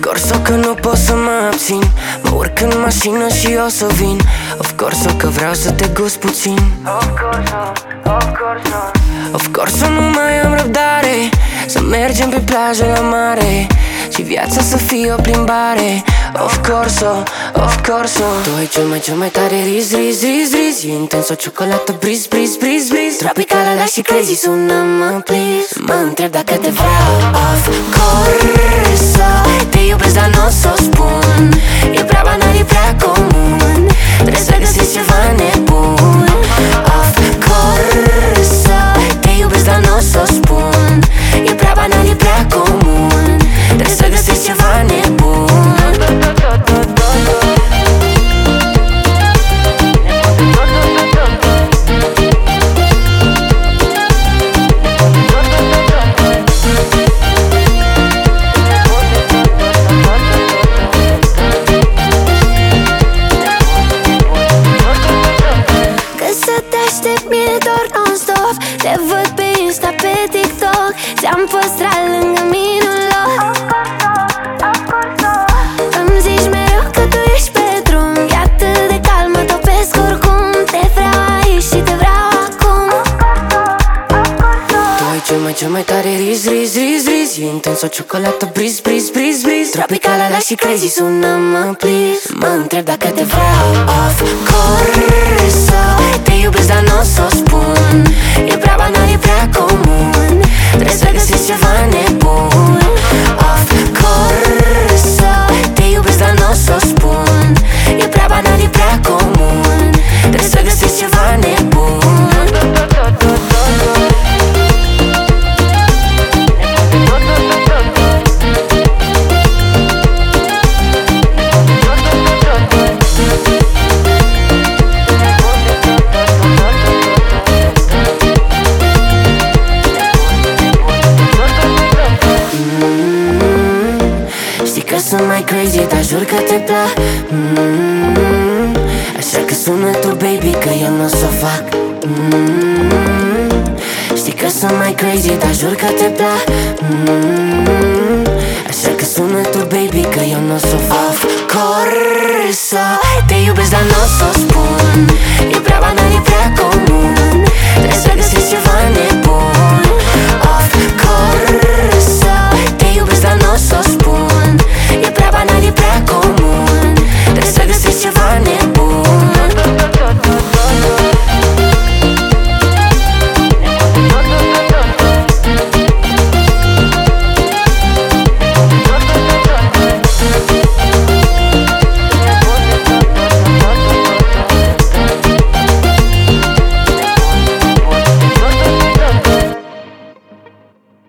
course că nu pot să mă abțin. Mă urc în mașină și o să vin. Of course că vreau să te gust puțin. Of course nu mai am răbdare să mergem pe plajă la mare și viața să fie o plimbare. Of course, of course. Tu ai cel mai tare riz, riz, riz, riz. E intens o ciocolată briz, briz, briz, briz. Tropicală, dar și crazy, sună-mă, please. Mă întreb dacă te vreau. Of course, te iubesc, dar n-o s-o spun. E prea banal, e prea comun. Trebuie să găsiți ceva nebun. Of course, te iubesc, dar n-o s-o spun. E prea banal, e prea comun. Trebuie să găsiți ceva nebun. Te văd pe Insta, pe TikTok. Ți-am păstrat lângă minul lor. Îmi zici mereu că tu ești pe drum. E atât de calm, mă topesc oricum. Te vreau aici și te vreau acum. Tu ai cel mai tare riz, riz, riz, riz. E intens o ciocolată briz, briz, briz, briz. Tropicală, dar și crazy, sună-mă, please. Mă întreb dacă te vreau. Of course, te iubesc, dar n-o s-o spun. E prea banal, e prea comun. Trebuie să găsiți ceva nebun. Of course, te iubesc, dar n-o s-o spun. E prea banal, e prea comun. Trebuie să găsiți ceva nebun. Sunt mai crazy, dar jur că te plac. Așa că sună tu, baby, că eu n-o s-o fac. Știi că sunt mai crazy, dar jur că te plac. Așa că sună tu, baby, că eu n-o s-o fac. Of course, te iubesc, dar n-o s-o spun.